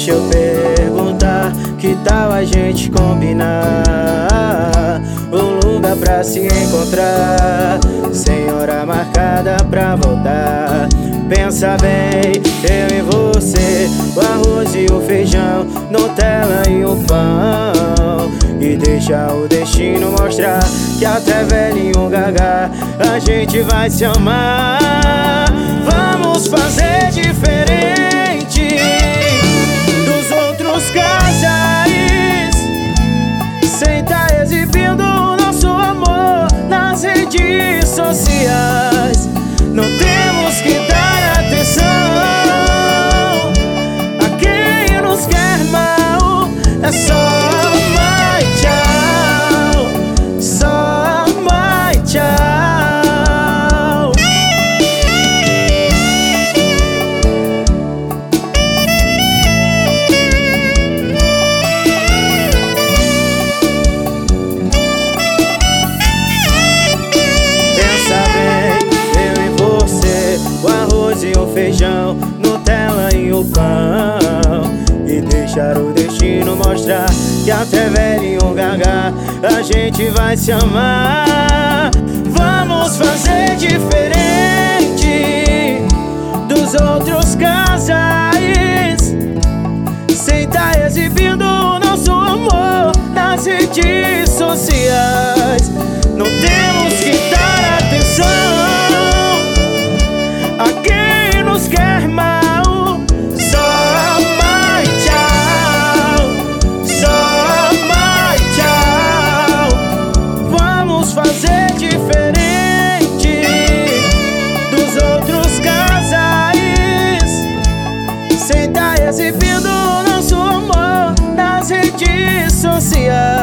Deixa eu perguntar, que tal a gente combinar um lugar pra se encontrar, sem hora marcada pra voltar. Pensa bem, eu e você, o arroz e o feijão, Nutella e o pão. E deixa o destino mostrar que até velhinho gaga a gente vai se amar. Vamos fazer diferente dos outros casais, sem tá exibindo o nosso amor nas redes sociais. Não temos que dar atenção a quem nos quer mal. É só vai tchau, só vai tchau. Pensa bem, eu e você, o arroz e o feijão, Nutella e o pão. E deixar o destino mostrar que até velhinho gaga a gente vai se amar. Vamos fazer diferente dos outros casais, sem tá exibindo o nosso amor nas redes sociais. Não temos que dar atenção a quem nos quer mal. Fazer diferente dos outros casais, sem tá exibindo o nosso amor nas redes sociais.